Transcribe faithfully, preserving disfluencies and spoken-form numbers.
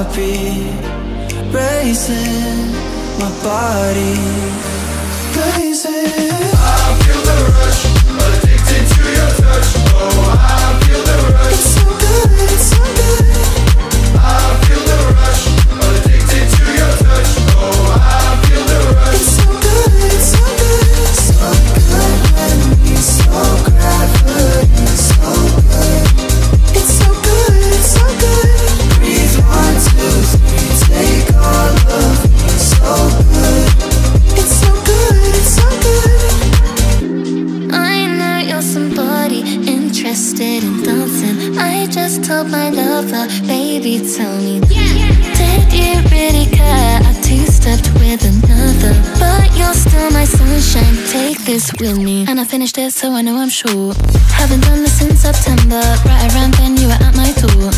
heartbeat racing, my body blazing. I feel the rush, addicted to your touch. Oh, I feel the rush. It's so good, it's so good. I feel the rush, addicted to your touch. Oh, I feel the rush. It's so good, it's so good. So good when we so gravity, so good. It's so good, it's so good. Breathe one, two, three, take all of me. So good. It's so good, it's so good. I know you're somebody interested in dancing. I just told my lover, baby, tell me, did you really care? I two-stepped with another, but you're still my sunshine. Take this with me. And I finished it, so I know I'm sure. Haven't done this since September. Right around then you were at my door.